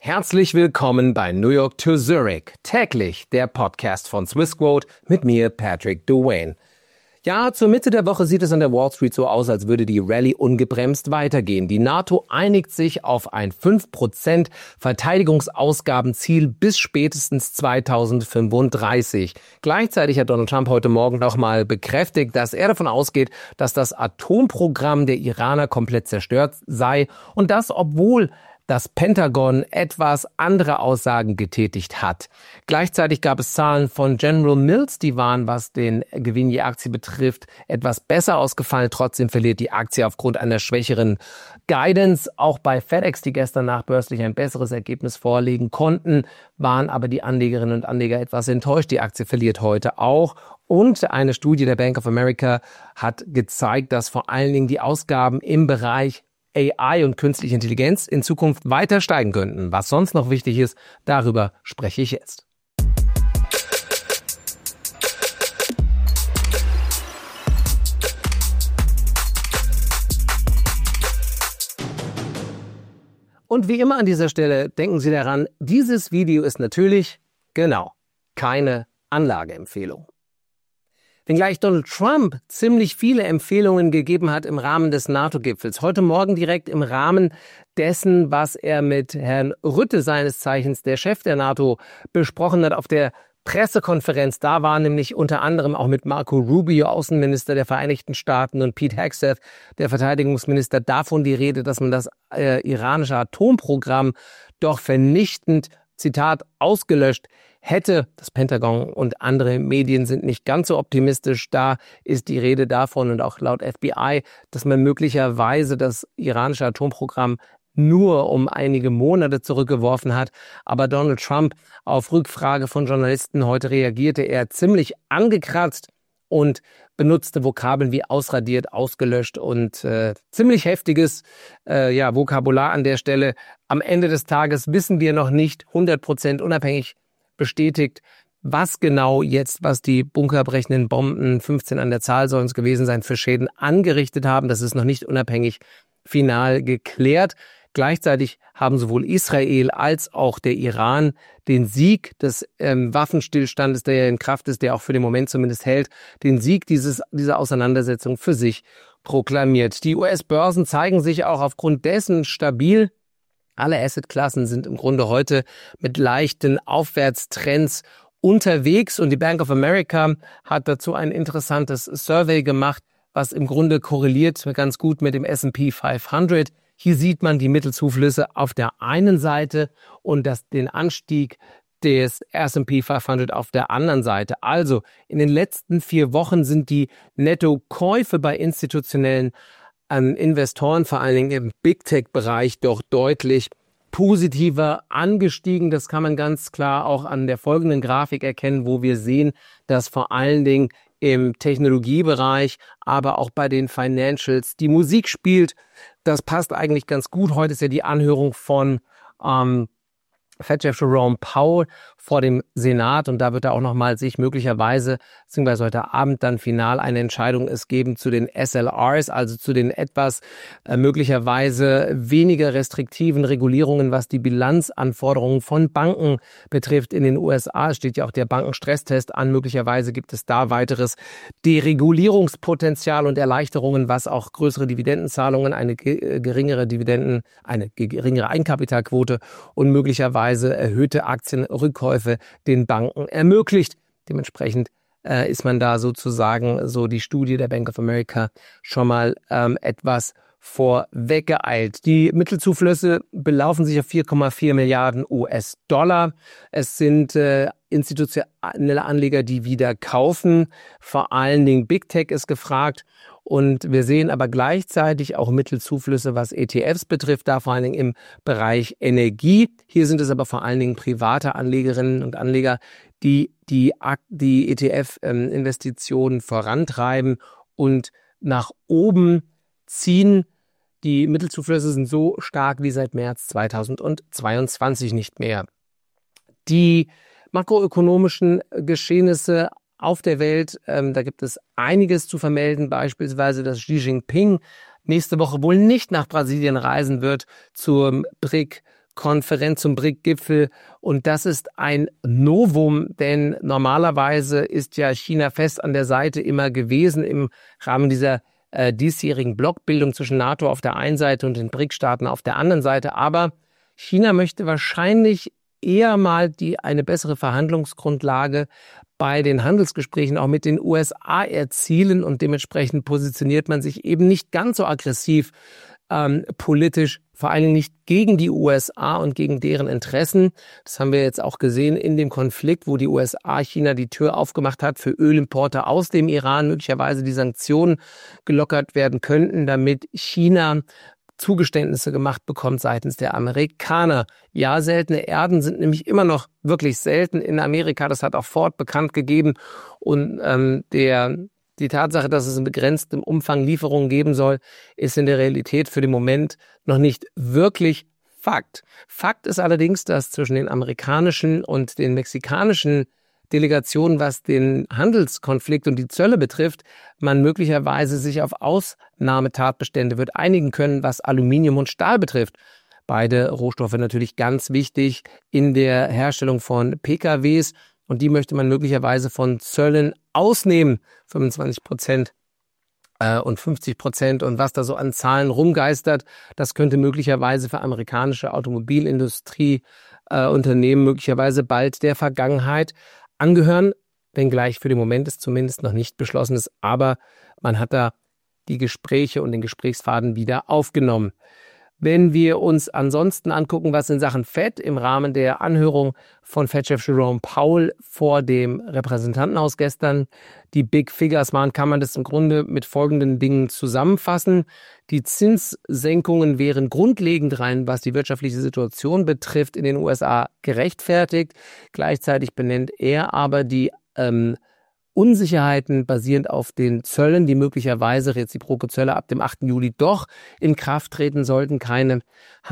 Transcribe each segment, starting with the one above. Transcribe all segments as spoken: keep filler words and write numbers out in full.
Herzlich willkommen bei New York to Zurich, täglich der Podcast von Swissquote mit mir, Patrick Drouin. Ja, zur Mitte der Woche sieht es an der Wall Street so aus, als würde die Rallye ungebremst weitergehen. Die NATO einigt sich auf ein fünf Prozent Verteidigungsausgabenziel bis spätestens zweitausendfünfunddreißig. Gleichzeitig hat Donald Trump heute Morgen nochmal bekräftigt, dass er davon ausgeht, dass das Atomprogramm der Iraner komplett zerstört sei und das, obwohl das Pentagon etwas andere Aussagen getätigt hat. Gleichzeitig gab es Zahlen von General Mills, die waren, was den Gewinn je Aktie betrifft, etwas besser ausgefallen. Trotzdem verliert die Aktie aufgrund einer schwächeren Guidance. Auch bei FedEx, die gestern nachbörslich ein besseres Ergebnis vorlegen konnten, waren aber die Anlegerinnen und Anleger etwas enttäuscht. Die Aktie verliert heute auch. Und eine Studie der Bank of America hat gezeigt, dass vor allen Dingen die Ausgaben im Bereich A I und künstliche Intelligenz in Zukunft weiter steigen könnten. Was sonst noch wichtig ist, darüber spreche ich jetzt. Und wie immer an dieser Stelle denken Sie daran, dieses Video ist natürlich, genau, keine Anlageempfehlung. Wenngleich Donald Trump ziemlich viele Empfehlungen gegeben hat im Rahmen des NATO-Gipfels. Heute Morgen direkt im Rahmen dessen, was er mit Herrn Rutte, seines Zeichens der Chef der NATO, besprochen hat auf der Pressekonferenz. Da war nämlich unter anderem auch mit Marco Rubio, Außenminister der Vereinigten Staaten, und Pete Hegseth, der Verteidigungsminister, davon die Rede, dass man das äh, iranische Atomprogramm doch vernichtend, Zitat, ausgelöscht hätte. Das Pentagon und andere Medien sind nicht ganz so optimistisch. Da ist die Rede davon, und auch laut F B I, dass man möglicherweise das iranische Atomprogramm nur um einige Monate zurückgeworfen hat. Aber Donald Trump, auf Rückfrage von Journalisten heute, reagierte er ziemlich angekratzt und benutzte Vokabeln wie ausradiert, ausgelöscht und äh, ziemlich heftiges äh, ja, Vokabular an der Stelle. Am Ende des Tages wissen wir noch nicht hundert Prozent unabhängig bestätigt, was genau jetzt, was die bunkerbrechenden Bomben, fünfzehn an der Zahl sollen es gewesen sein, für Schäden angerichtet haben. Das ist noch nicht unabhängig final geklärt. Gleichzeitig haben sowohl Israel als auch der Iran den Sieg des ähm, Waffenstillstandes, der ja in Kraft ist, der auch für den Moment zumindest hält, den Sieg dieses, dieser Auseinandersetzung für sich proklamiert. Die U S-Börsen zeigen sich auch aufgrund dessen stabil. Alle Assetklassen sind im Grunde heute mit leichten Aufwärtstrends unterwegs, und die Bank of America hat dazu ein interessantes Survey gemacht, was im Grunde korreliert ganz gut mit dem S and P fünfhundert. Hier sieht man die Mittelzuflüsse auf der einen Seite und das, den Anstieg des S and P fünfhundert auf der anderen Seite. Also in den letzten vier Wochen sind die Nettokäufe bei institutionellen ähm, Investoren, vor allen Dingen im Big Tech-Bereich, doch deutlich positiver angestiegen. Das kann man ganz klar auch an der folgenden Grafik erkennen, wo wir sehen, dass vor allen Dingen im Technologiebereich, aber auch bei den Financials die Musik spielt. Das passt eigentlich ganz gut. Heute ist ja die Anhörung von ähm, Fed-Chef Jerome Powell vor dem Senat, und da wird er auch nochmal sich möglicherweise, beziehungsweise heute Abend dann final eine Entscheidung es geben zu den S L Rs, also zu den etwas äh, möglicherweise weniger restriktiven Regulierungen, was die Bilanzanforderungen von Banken betrifft in den U S A. Es steht ja auch der Bankenstresstest an. Möglicherweise gibt es da weiteres Deregulierungspotenzial und Erleichterungen, was auch größere Dividendenzahlungen, eine ge- geringere Dividenden, eine geringere Eigenkapitalquote und möglicherweise erhöhte Aktienrückkäufe den Banken ermöglicht. Dementsprechend äh, ist man da sozusagen, so die Studie der Bank of America, schon mal ähm, etwas vorweggeeilt. Die Mittelzuflüsse belaufen sich auf vier Komma vier Milliarden U S-Dollar. Es sind äh, institutionelle Anleger, die wieder kaufen. Vor allen Dingen Big Tech ist gefragt. Und wir sehen aber gleichzeitig auch Mittelzuflüsse, was E T Fs betrifft, da vor allen Dingen im Bereich Energie. Hier sind es aber vor allen Dingen private Anlegerinnen und Anleger, die die, die E T F-Investitionen vorantreiben und nach oben ziehen. Die Mittelzuflüsse sind so stark wie seit März zweitausendzweiundzwanzig nicht mehr. Die makroökonomischen Geschehnisse auf der Welt, ähm, da gibt es einiges zu vermelden, beispielsweise, dass Xi Jinping nächste Woche wohl nicht nach Brasilien reisen wird zum B R I Konferenz zum B R I C-Gipfel. Und das ist ein Novum, denn normalerweise ist ja China fest an der Seite immer gewesen im Rahmen dieser äh, diesjährigen Blockbildung zwischen NATO auf der einen Seite und den B R I C-Staaten auf der anderen Seite. Aber China möchte wahrscheinlich eher mal die eine bessere Verhandlungsgrundlage bei den Handelsgesprächen auch mit den U S A erzielen und dementsprechend positioniert man sich eben nicht ganz so aggressiv ähm, politisch, vor allen Dingen nicht gegen die U S A und gegen deren Interessen. Das haben wir jetzt auch gesehen in dem Konflikt, wo die U S A China die Tür aufgemacht hat für Ölimporte aus dem Iran, möglicherweise die Sanktionen gelockert werden könnten, damit China Zugeständnisse gemacht bekommt seitens der Amerikaner. Ja, seltene Erden sind nämlich immer noch wirklich selten in Amerika. Das hat auch Ford bekannt gegeben. Und ähm, der, die Tatsache, dass es in begrenztem Umfang Lieferungen geben soll, ist in der Realität für den Moment noch nicht wirklich Fakt. Fakt ist allerdings, dass zwischen den amerikanischen und den mexikanischen Delegation, was den Handelskonflikt und die Zölle betrifft, man möglicherweise sich auf Ausnahmetatbestände wird einigen können, was Aluminium und Stahl betrifft. Beide Rohstoffe natürlich ganz wichtig in der Herstellung von P K Ws und die möchte man möglicherweise von Zöllen ausnehmen, fünfundzwanzig Prozent äh, und fünfzig Prozent und was da so an Zahlen rumgeistert, das könnte möglicherweise für amerikanische Automobilindustrie äh, Unternehmen möglicherweise bald der Vergangenheit angehören, wenngleich für den Moment es zumindest noch nicht beschlossen ist, aber man hat da die Gespräche und den Gesprächsfaden wieder aufgenommen. Wenn wir uns ansonsten angucken, was in Sachen Fed im Rahmen der Anhörung von Fed-Chef Jerome Powell vor dem Repräsentantenhaus gestern die Big Figures waren, kann man das im Grunde mit folgenden Dingen zusammenfassen. Die Zinssenkungen wären grundlegend rein, was die wirtschaftliche Situation betrifft, in den U S A gerechtfertigt. Gleichzeitig benennt er aber die ähm, Unsicherheiten basierend auf den Zöllen, die möglicherweise reziproke Zölle ab dem achten Juli doch in Kraft treten sollten, keine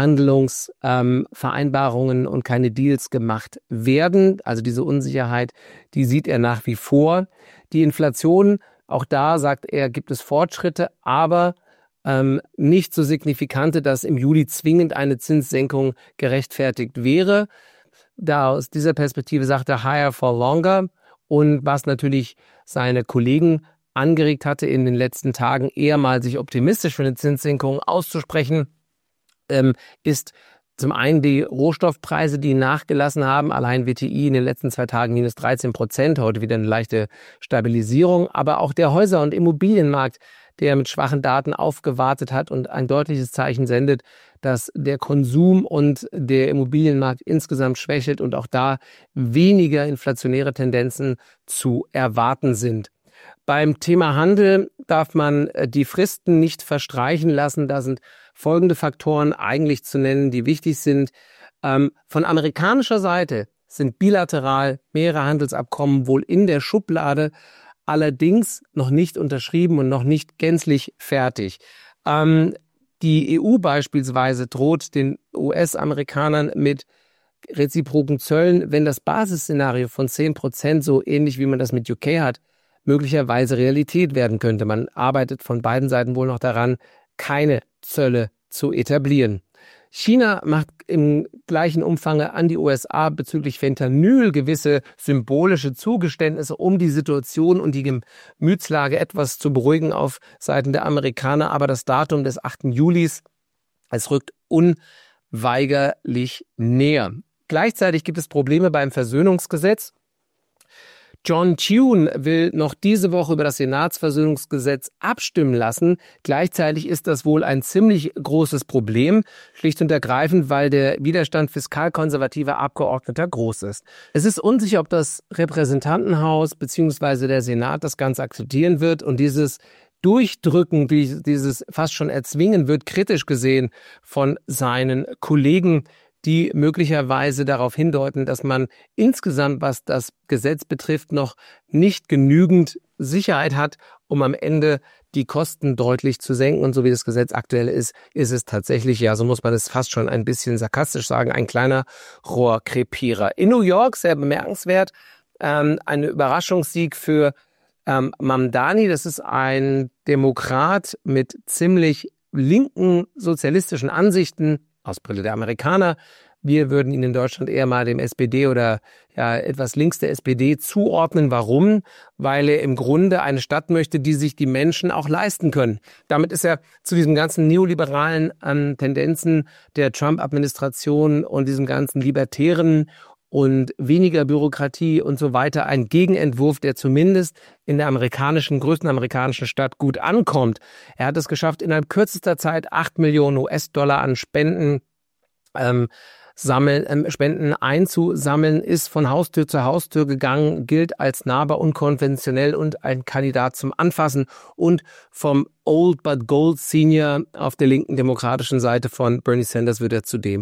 Handlungsvereinbarungen ähm, und keine Deals gemacht werden. Also diese Unsicherheit, die sieht er nach wie vor. Die Inflation, auch da sagt er, gibt es Fortschritte, aber ähm, nicht so signifikante, dass im Juli zwingend eine Zinssenkung gerechtfertigt wäre. Da aus dieser Perspektive sagt er higher for longer. Und was natürlich seine Kollegen angeregt hatte, in den letzten Tagen eher mal sich optimistisch für eine Zinssenkung auszusprechen, ähm, ist zum einen die Rohstoffpreise, die nachgelassen haben. Allein W T I in den letzten zwei Tagen minus dreizehn Prozent, heute wieder eine leichte Stabilisierung. Aber auch der Häuser- und Immobilienmarkt, der mit schwachen Daten aufgewartet hat und ein deutliches Zeichen sendet, dass der Konsum und der Immobilienmarkt insgesamt schwächelt und auch da weniger inflationäre Tendenzen zu erwarten sind. Beim Thema Handel darf man die Fristen nicht verstreichen lassen. Da sind folgende Faktoren eigentlich zu nennen, die wichtig sind. Ähm, von amerikanischer Seite sind bilateral mehrere Handelsabkommen wohl in der Schublade, allerdings noch nicht unterschrieben und noch nicht gänzlich fertig. Ähm, die E U beispielsweise droht den U S-Amerikanern mit reziproken Zöllen, wenn das Basisszenario von zehn Prozent, so ähnlich wie man das mit U K hat, möglicherweise Realität werden könnte. Man arbeitet von beiden Seiten wohl noch daran, keine Zölle zu etablieren. China macht im gleichen Umfang an die U S A bezüglich Fentanyl gewisse symbolische Zugeständnisse, um die Situation und die Gemütslage etwas zu beruhigen auf Seiten der Amerikaner. Aber das Datum des achten Julis, es rückt unweigerlich näher. Gleichzeitig gibt es Probleme beim Versöhnungsgesetz. John Thune will noch diese Woche über das Senatsversöhnungsgesetz abstimmen lassen. Gleichzeitig ist das wohl ein ziemlich großes Problem, schlicht und ergreifend, weil der Widerstand fiskalkonservativer Abgeordneter groß ist. Es ist unsicher, ob das Repräsentantenhaus bzw. der Senat das Ganze akzeptieren wird und dieses Durchdrücken, dieses fast schon Erzwingen wird kritisch gesehen von seinen Kollegen, die möglicherweise darauf hindeuten, dass man insgesamt, was das Gesetz betrifft, noch nicht genügend Sicherheit hat, um am Ende die Kosten deutlich zu senken. Und so wie das Gesetz aktuell ist, ist es tatsächlich, ja, so muss man es fast schon ein bisschen sarkastisch sagen, ein kleiner Rohrkrepierer. In New York, sehr bemerkenswert, ähm, ein Überraschungssieg für ähm, Mamdani. Das ist ein Demokrat mit ziemlich linken sozialistischen Ansichten, aus Brille der Amerikaner, Wir würden ihn in Deutschland eher mal dem S P D oder ja etwas links der S P D zuordnen. Warum? Weil er im Grunde eine Stadt möchte, die sich die Menschen auch leisten können. Damit ist er zu diesen ganzen neoliberalen ähm, Tendenzen der Trump-Administration und diesem ganzen libertären und weniger Bürokratie und so weiter ein Gegenentwurf, der zumindest in der amerikanischen, größten amerikanischen Stadt gut ankommt. Er hat es geschafft, innerhalb kürzester Zeit acht Millionen U S-Dollar an Spenden ähm, sammeln, ähm, Spenden einzusammeln, ist von Haustür zu Haustür gegangen, gilt als nahbar, unkonventionell und ein Kandidat zum Anfassen und vom Old but Gold Senior auf der linken demokratischen Seite von Bernie Sanders wird er zudem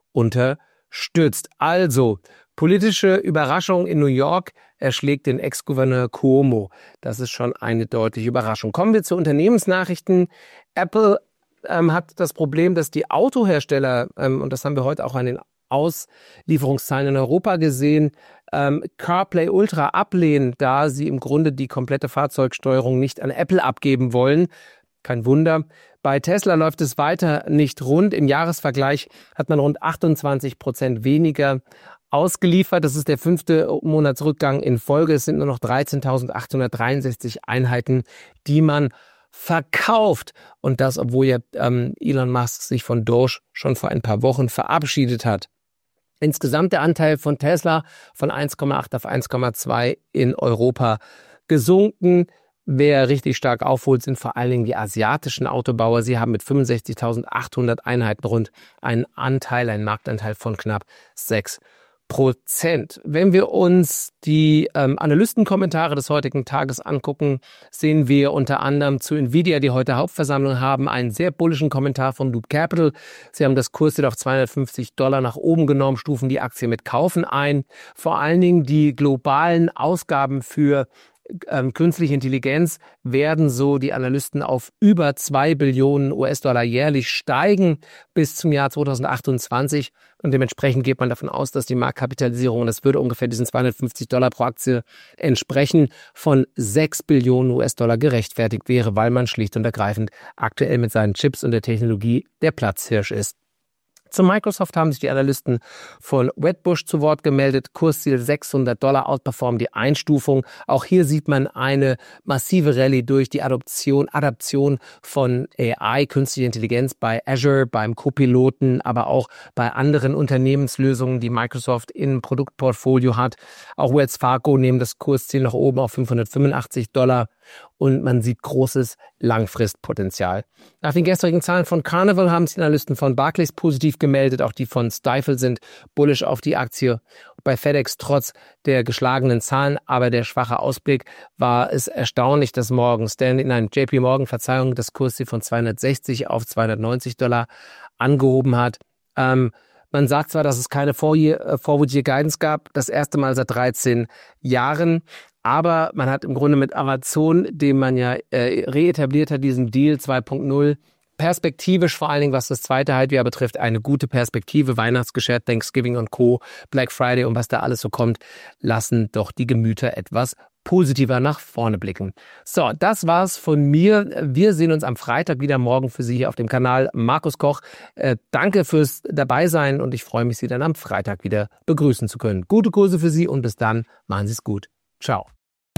unterstützt. Also, politische Überraschung in New York, er schlägt den Ex-Gouverneur Cuomo. Das ist schon eine deutliche Überraschung. Kommen wir zu Unternehmensnachrichten. Apple ähm, hat das Problem, dass die Autohersteller, ähm, und das haben wir heute auch an den Auslieferungszahlen in Europa gesehen, ähm, CarPlay Ultra ablehnen, da sie im Grunde die komplette Fahrzeugsteuerung nicht an Apple abgeben wollen. Kein Wunder. Bei Tesla läuft es weiter nicht rund. Im Jahresvergleich hat man rund achtundzwanzig Prozent weniger ausgeliefert. Das ist der fünfte Monatsrückgang in Folge. Es sind nur noch dreizehntausendachthundertdreiundsechzig Einheiten, die man verkauft. Und das, obwohl ja ähm, Elon Musk sich von Doge schon vor ein paar Wochen verabschiedet hat. Insgesamt der Anteil von Tesla von eins Komma acht auf eins Komma zwei in Europa gesunken. Wer richtig stark aufholt, sind vor allen Dingen die asiatischen Autobauer. Sie haben mit fünfundsechzigtausendachthundert Einheiten rund einen Anteil, einen Marktanteil von knapp sechs Prozent. Wenn wir uns die ähm, Analystenkommentare des heutigen Tages angucken, sehen wir unter anderem zu Nvidia, die heute Hauptversammlung haben, einen sehr bullischen Kommentar von Loop Capital. Sie haben das Kursziel auf zweihundertfünfzig Dollar nach oben genommen, stufen die Aktie mit Kaufen ein. Vor allen Dingen die globalen Ausgaben für Ähm, künstliche Intelligenz werden, so die Analysten, auf über zwei Billionen U S-Dollar jährlich steigen bis zum Jahr zweitausendachtundzwanzig. Und dementsprechend geht man davon aus, dass die Marktkapitalisierung, und das würde ungefähr diesen zweihundertfünfzig Dollar pro Aktie entsprechen, von sechs Billionen U S-Dollar gerechtfertigt wäre, weil man schlicht und ergreifend aktuell mit seinen Chips und der Technologie der Platzhirsch ist. Zu Microsoft haben sich die Analysten von Wedbush zu Wort gemeldet. Kursziel sechshundert Dollar, outperformen die Einstufung. Auch hier sieht man eine massive Rallye durch die Adoption, Adaption von A I, künstliche Intelligenz bei Azure, beim Copiloten, aber auch bei anderen Unternehmenslösungen, die Microsoft im Produktportfolio hat. Auch Wells Fargo nehmen das Kursziel nach oben auf fünfhundertfünfundachtzig Dollar. Und man sieht großes Langfristpotenzial. Nach den gestrigen Zahlen von Carnival haben sich die Analysten von Barclays positiv gemeldet. Auch die von Stifel sind bullish auf die Aktie. Bei FedEx trotz der geschlagenen Zahlen, aber der schwache Ausblick, war es erstaunlich, dass Morgan Stanley, nein, J P Morgan, Verzeihung, das Kursziel von zweihundertsechzig auf zweihundertneunzig Dollar angehoben hat. Ähm, Man sagt zwar, dass es keine Forward-Year-Guidance gab, das erste Mal seit dreizehn Jahren, aber man hat im Grunde mit Amazon, dem man ja äh, reetabliert hat, diesen Deal zwei Punkt null, perspektivisch, vor allen Dingen was das zweite Halbjahr betrifft, eine gute Perspektive. Weihnachtsgeschäft, Thanksgiving und Co., Black Friday und was da alles so kommt, lassen doch die Gemüter etwas positiver nach vorne blicken. So, das war's von mir. Wir sehen uns am Freitag wieder, morgen für Sie hier auf dem Kanal Markus Koch. Äh, danke fürs Dabeisein und ich freue mich, Sie dann am Freitag wieder begrüßen zu können. Gute Kurse für Sie und bis dann, machen Sie es gut. Ciao.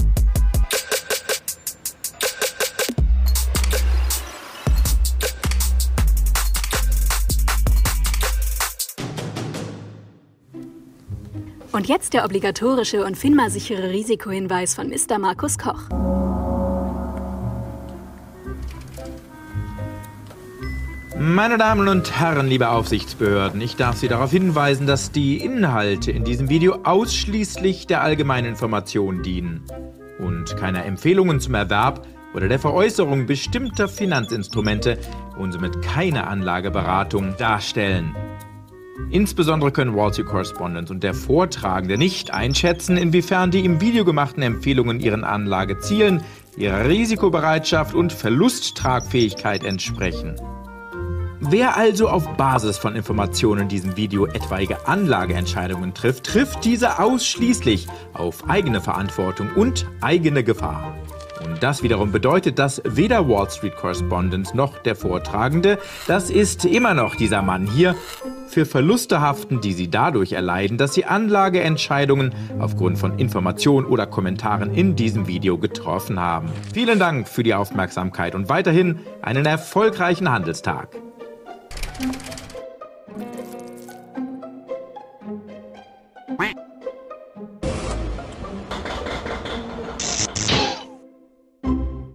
Und jetzt der obligatorische und FINMA-sichere Risikohinweis von Mister Markus Koch. Meine Damen und Herren, liebe Aufsichtsbehörden, ich darf Sie darauf hinweisen, dass die Inhalte in diesem Video ausschließlich der allgemeinen Information dienen und keine Empfehlungen zum Erwerb oder der Veräußerung bestimmter Finanzinstrumente und somit keine Anlageberatung darstellen. Insbesondere können Wall Street Correspondent und der Vortragende nicht einschätzen, inwiefern die im Video gemachten Empfehlungen ihren Anlagezielen, ihrer Risikobereitschaft und Verlusttragfähigkeit entsprechen. Wer also auf Basis von Informationen in diesem Video etwaige Anlageentscheidungen trifft, trifft diese ausschließlich auf eigene Verantwortung und eigene Gefahr. Und das wiederum bedeutet, dass weder Wall Street Correspondent noch der Vortragende, das ist immer noch dieser Mann hier, für Verluste haften, die Sie dadurch erleiden, dass Sie Anlageentscheidungen aufgrund von Informationen oder Kommentaren in diesem Video getroffen haben. Vielen Dank für die Aufmerksamkeit und weiterhin einen erfolgreichen Handelstag. Quack.